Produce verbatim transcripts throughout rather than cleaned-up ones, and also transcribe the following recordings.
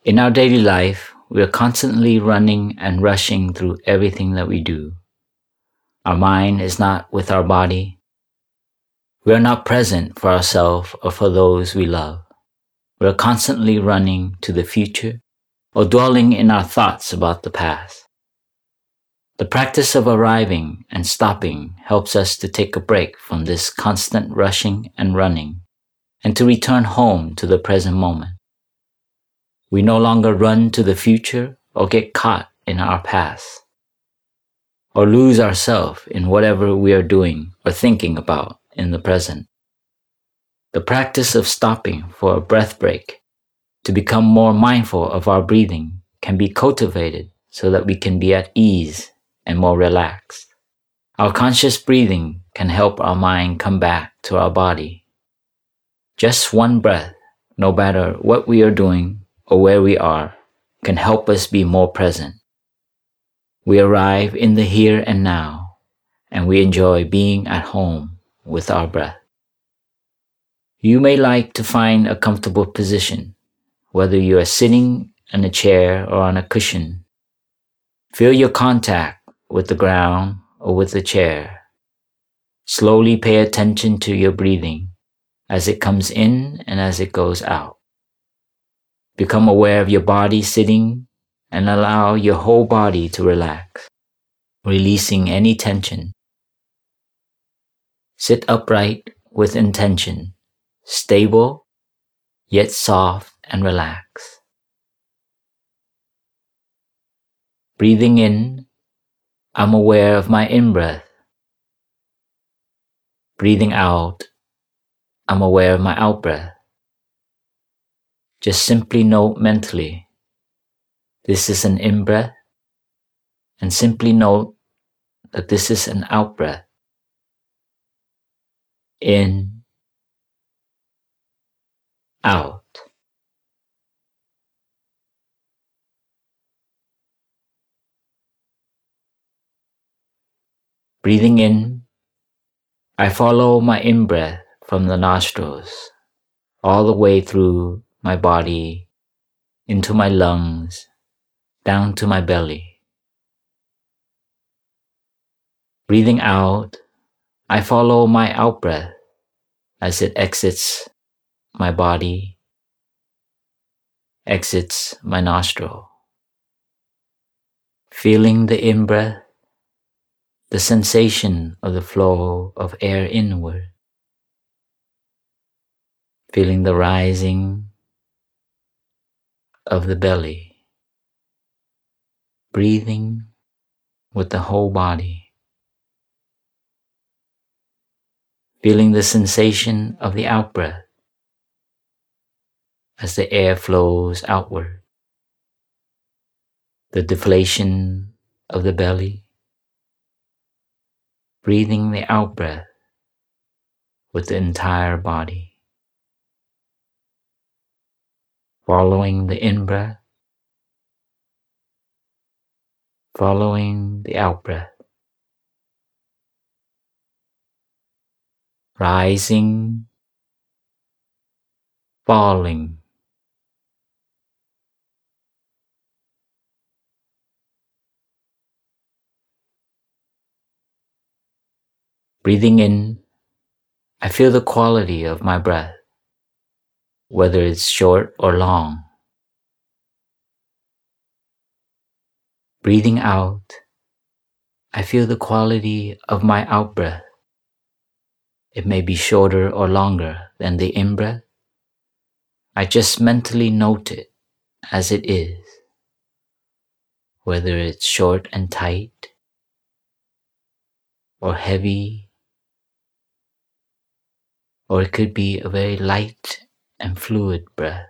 In our daily life, we are constantly running and rushing through everything that we do. Our mind is not with our body. We are not present for ourselves or for those we love. We are constantly running to the future or dwelling in our thoughts about the past. The practice of arriving and stopping helps us to take a break from this constant rushing and running and to return home to the present moment. We no longer run to the future or get caught in our past or lose ourselves in whatever we are doing or thinking about in the present. The practice of stopping for a breath break to become more mindful of our breathing can be cultivated so that we can be at ease and more relaxed. Our conscious breathing can help our mind come back to our body. Just one breath, no matter what we are doing or where we are, can help us be more present. We arrive in the here and now, and we enjoy being at home with our breath. You may like to find a comfortable position, whether you are sitting in a chair or on a cushion. Feel your contact with the ground or with the chair. Slowly pay attention to your breathing as it comes in and as it goes out. Become aware of your body sitting and allow your whole body to relax, releasing any tension. Sit upright with intention, stable, yet soft and relaxed. Breathing in, I'm aware of my in-breath. Breathing out, I'm aware of my out-breath. Just simply note mentally, this is an in-breath, and simply note that this is an out-breath. In, out. Breathing in, I follow my in-breath from the nostrils, all the way through my body, into my lungs, down to my belly. Breathing out, I follow my out-breath as it exits my body, exits my nostril. Feeling the in-breath, the sensation of the flow of air inward. Feeling the rising of the belly. Breathing with the whole body. Feeling the sensation of the out-breath as the air flows outward. The deflation of the belly. Breathing the out-breath with the entire body. Following the in-breath. Following the out-breath. Rising, falling. Breathing in, I feel the quality of my breath, whether it's short or long. Breathing out, I feel the quality of my out-breath. It may be shorter or longer than the in-breath. I just mentally note it as it is, whether it's short and tight, or heavy, or it could be a very light and fluid breath.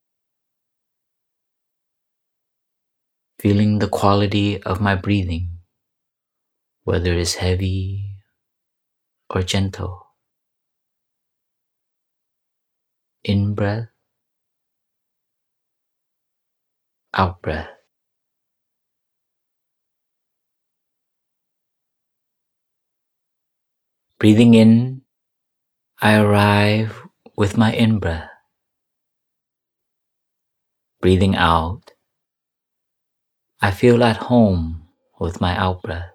Feeling the quality of my breathing, whether it's heavy or gentle. In-breath, out-breath. Breathing in, I arrive with my in-breath. Breathing out, I feel at home with my out-breath.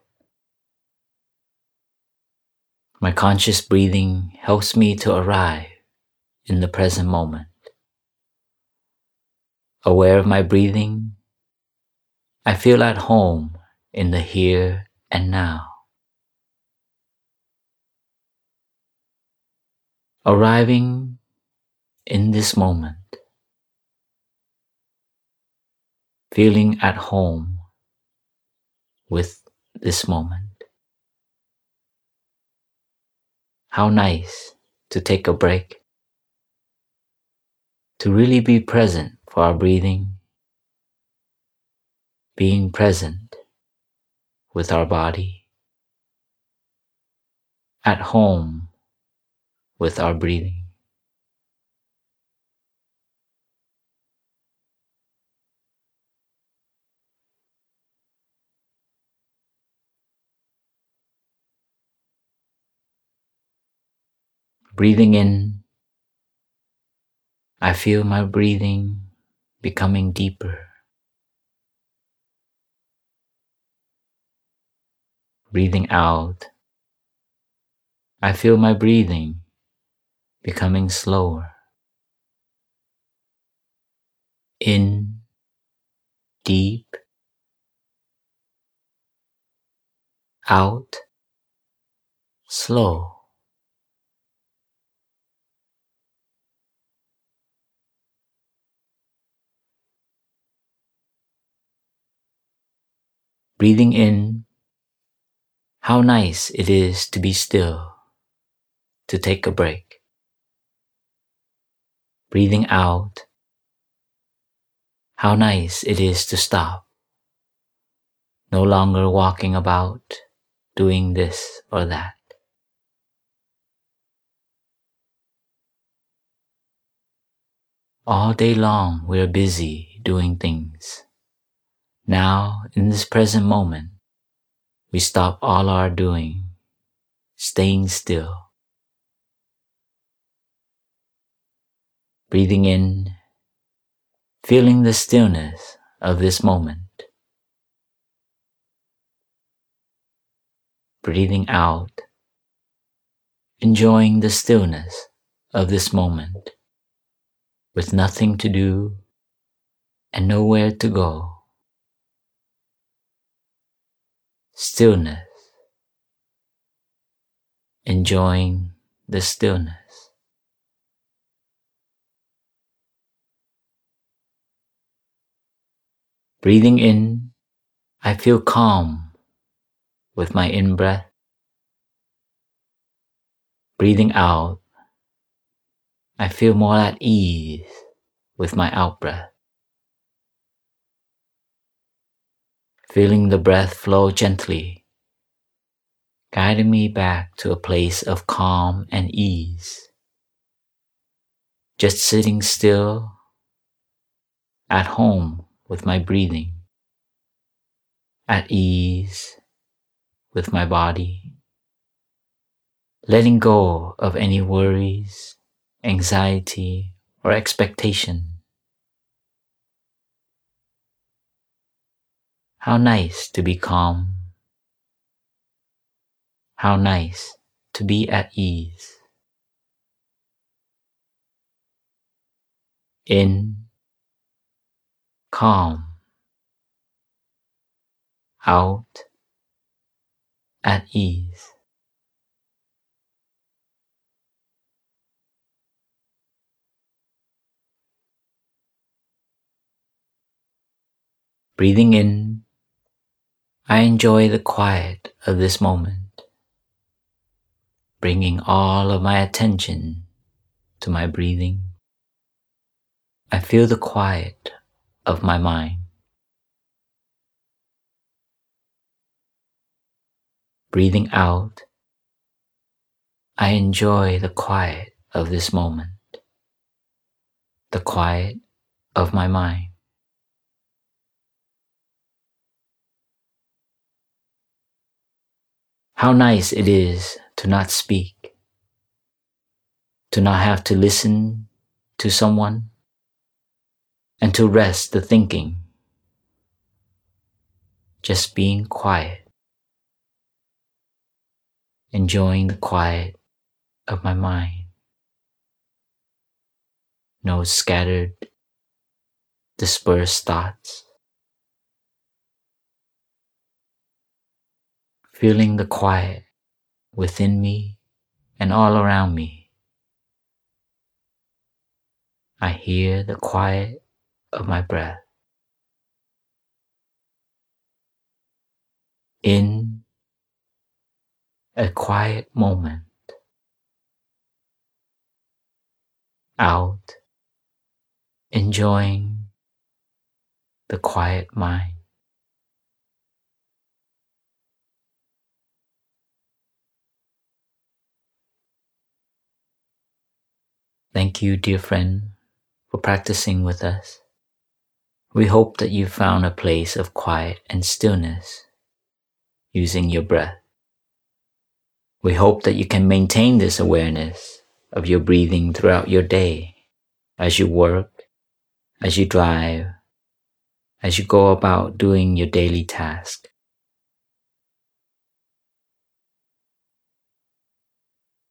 My conscious breathing helps me to arrive in the present moment. Aware of my breathing, I feel at home in the here and now. Arriving in this moment, feeling at home with this moment. How nice to take a break, to really be present for our breathing, being present with our body, at home with our breathing. Breathing in, I feel my breathing becoming deeper. Breathing out, I feel my breathing becoming slower. In, deep, out, slow. Breathing in, how nice it is to be still, to take a break. Breathing out, how nice it is to stop, no longer walking about, doing this or that. All day long we are busy doing things. Now, in this present moment, we stop all our doing, staying still. Breathing in, feeling the stillness of this moment. Breathing out, enjoying the stillness of this moment, with nothing to do and nowhere to go. Stillness, enjoying the stillness. Breathing in, I feel calm with my in-breath. Breathing out, I feel more at ease with my out-breath. Feeling the breath flow gently, guiding me back to a place of calm and ease. Just sitting still, at home with my breathing, at ease with my body, letting go of any worries, anxiety, or expectation. How nice to be calm. How nice to be at ease. In, calm. Out, at ease. Breathing in, I enjoy the quiet of this moment, bringing all of my attention to my breathing. I feel the quiet of my mind. Breathing out, I enjoy the quiet of this moment, the quiet of my mind. How nice it is to not speak, to not have to listen to someone, and to rest the thinking. Just being quiet, enjoying the quiet of my mind. No scattered, dispersed thoughts. Feeling the quiet within me and all around me. I hear the quiet of my breath. In a quiet moment. Out, enjoying the quiet mind. Thank you, dear friend, for practicing with us. We hope that you found a place of quiet and stillness using your breath. We hope that you can maintain this awareness of your breathing throughout your day, as you work, as you drive, as you go about doing your daily task.